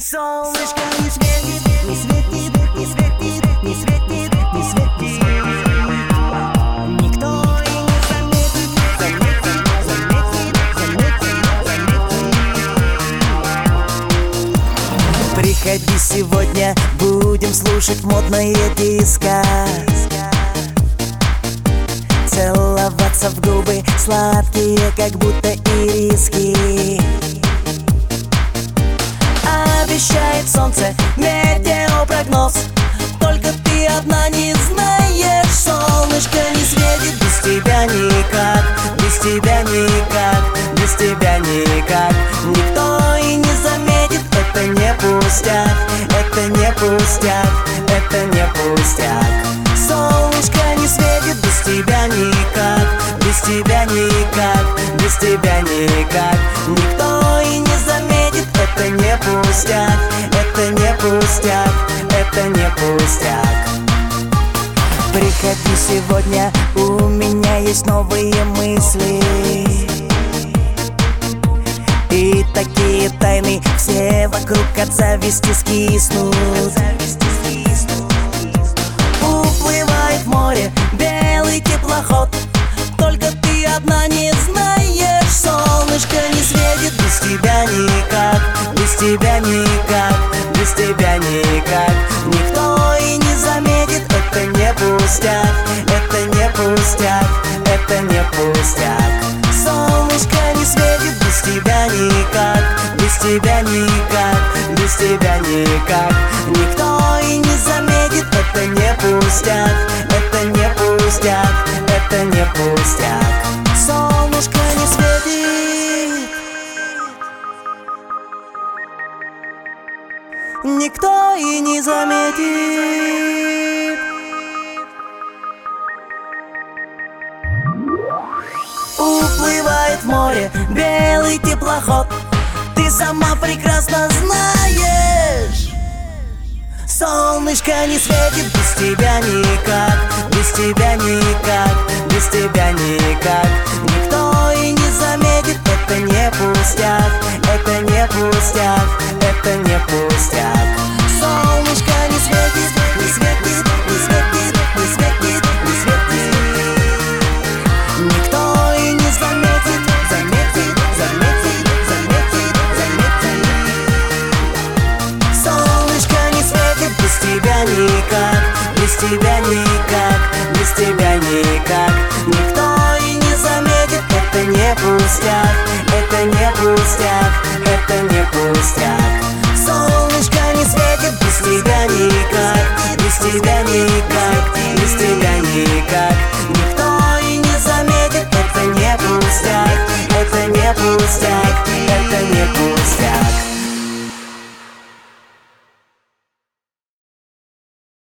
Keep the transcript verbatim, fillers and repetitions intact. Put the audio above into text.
Солнышко не светит, не светит, не светит, не светит, не светит. Никто и не заметит, заметит, заметит, заметит, заметит. Приходи сегодня, будем слушать модное диско. Целоваться в губы, сладкие, как будто ириски. Обещает солнце, метеопрогноз. Только ты одна не знаешь, солнышко не светит. Без тебя никак, без тебя никак, без тебя никак. Никто и не заметит, это не пустяк, это не пустяк, это не пустяк. Солнышко не светит, без тебя никак, без тебя никак, без тебя никак. Никто и не заметит, это не пустяк, это не пустяк, это не пустяк. Приходи сегодня, у меня есть новые мысли. И такие тайны, все вокруг от зависти скиснут. Уплывает в море белый теплоход. Только ты одна не знаешь, солнышко не светит. Без тебя никак, без тебя никак, без тебя никак. Никто и не заметит, это не пустяк, это не пустяк, это не пустяк. Солнышко не светит, без тебя никак, без тебя никак, без тебя никак. Никто и не заметит, это не пустяк, это не пустяк, это не пустяк. Солнышко не светит, никто и не заметит. Уплывает в море белый теплоход. Ты сама прекрасно знаешь, солнышко не светит, без тебя никак, без тебя никак, без тебя никак. Никто и не заметит, это не пустяк, это не пустяк, это не пустяк. Солнышко не светит, не светит, не светит, не светит, не светит. Никто и не заметит, заметит, заметит, заметит, заметит. Солнышко не светит, без тебя никак, без тебя никак, без тебя никак. Никто и не заметит, это не пустяк, это не пустяк, это не пустяк. Солнышко не светит, без тебя никак, без тебя никак, без тебя никак.